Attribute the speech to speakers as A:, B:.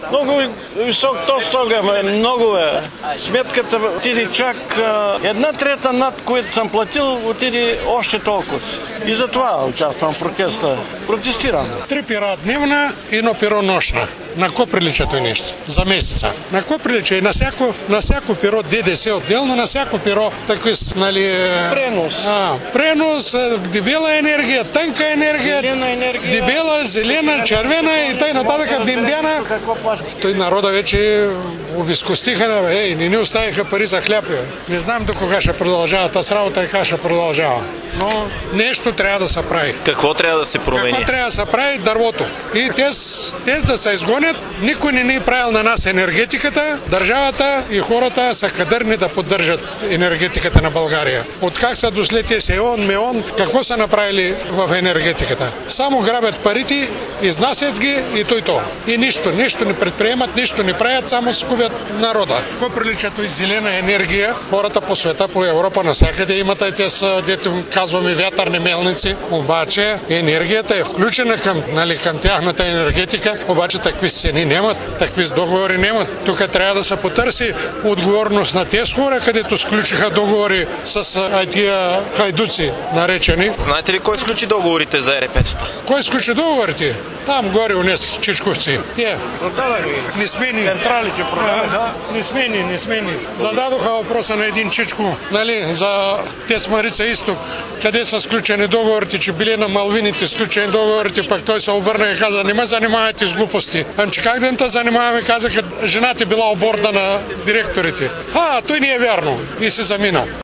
A: Много висок ток, много е. Сметката отиде чак 1/3 над което съм платил, отиде още толкова. И затова участвам в протеста. Протестирам.
B: 3 пера дневна и 1 перо нощна. На какво прилича това нещо? За месеца. На какво прилича? И на всяко перо ДДС отделно, на всяко перо такви,
A: Пренос.
B: Пренос, дебела енергия, тънка енергия, дебела, зелена, червена и тай нататък бимбяна. Той народа вече обезкостиха, не ни оставиха пари за хляб. Не знам до кога ще продължава тази работа и как ще продължава. Но нещо трябва да се прави.
C: Какво трябва да се промени?
B: Какво трябва да се прави? Дървото. И те да се изгонят. Никой не ни е правил на нас енергетиката. Държавата и хората са кадърни да поддържат енергетиката на България. От как са досли те СЕОН, МЕОН, какво са направили в енергетиката? Само грабят парите, изнасят ги и то. И нищо не предприемат, нищо не правят, само скубят народа. Какво прилича и зелена енергия? Хората по света, по Европа, навсякъде имат те са, дето казваме, вятърни мелници. Обаче енергията е включена към тяхната енергетика, обаче такви цени нямат, такви договори нямат. Тук трябва да се потърси отговорност на тези хора, където сключиха договори с тия хайдуци наречени.
C: Знаете ли кой сключи договорите за ЕРП-тата?
B: Кой сключи договорите? Там горе унес чичковци. Не смени.
A: Централите продаваха.
B: Не смени. Зададоха въпроса на един чичко, за ТЕЦ Марица Изток, къде са сключени договорите, че били на Малвините сключени договорите, пък той се обърна и каза, не ме занимавайте с глупости. Че как да не те занимаваме, казаха, жената била оборда на директорите. Той не е вярно. И се замина.